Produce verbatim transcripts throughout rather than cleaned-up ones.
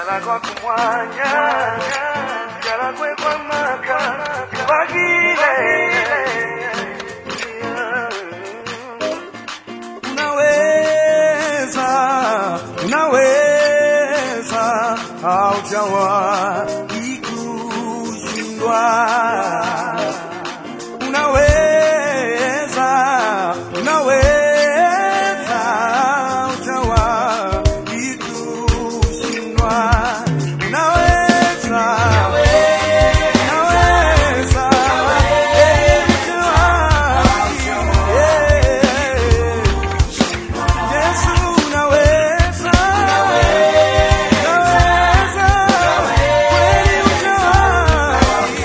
Yala kwa kumwanya, yala kwe kwa maka, wagile. Unaweza, unaweza, haujawahi kushindwa. Unaweza, unaweza, haujawahi kushindwa. Unaweza, unaweza, Yesu unaweza, unaweza, kweli hujawahi.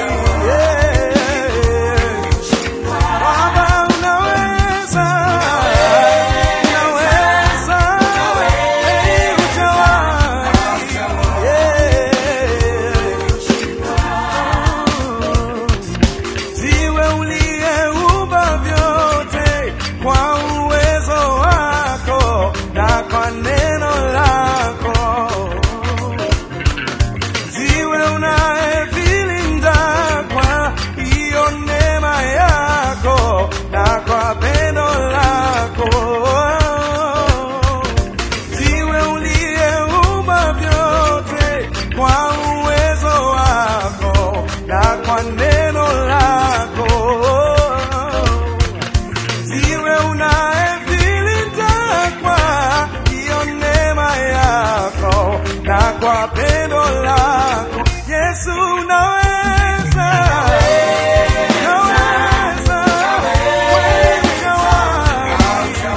Baba unaweza, unaweza, kweli hujawahi. Ziwe uliyeumba vyote kwa uwezo wako na kwa neno lako. Ziwe unayevilinda kwa hiyo neema yako na kwa pendo lako. Ziwe uliyeumba vyote kwa uwezo wako na kwa neno lako. Ziwe unayevilinda kwa hiyo neema yako na kwa pendo lako. Yesu unaweza, unaweza, kweli hujawahi.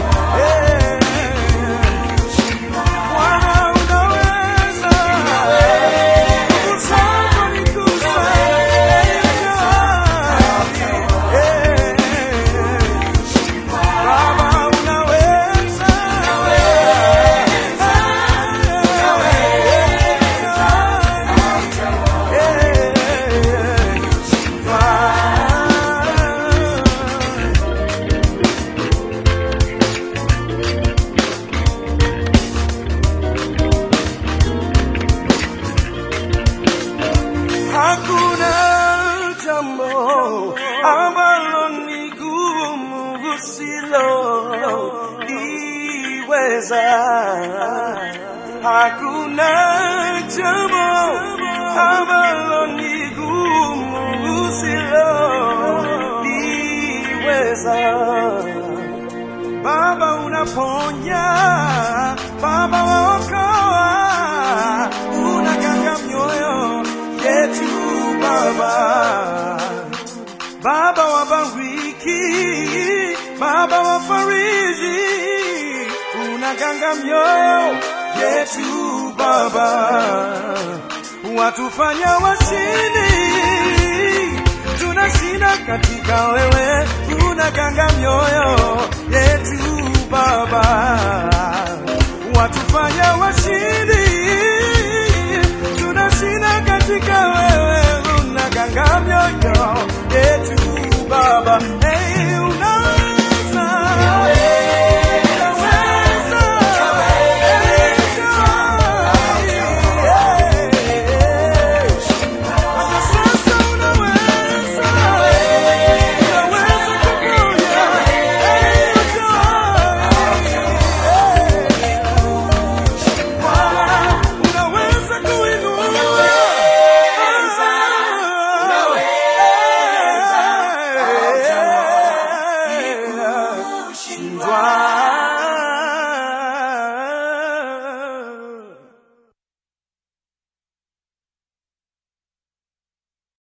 Bwana unaweza, nguvu zako ni kuu sana. Baba unaweza, hakuna jambo ambalo ni gumu usiloliweza. Hakuna jambo ambalo ni gumu usiloliweza. Baba unaponya, Baba waokoa, unaganga mioyo yetu Baba. Baba wabariki, Baba wafariji, unaganga mioyo yetu Baba. Watufanya washindi, tunashinda katika wewe, unaganga mioyo yetu Baba.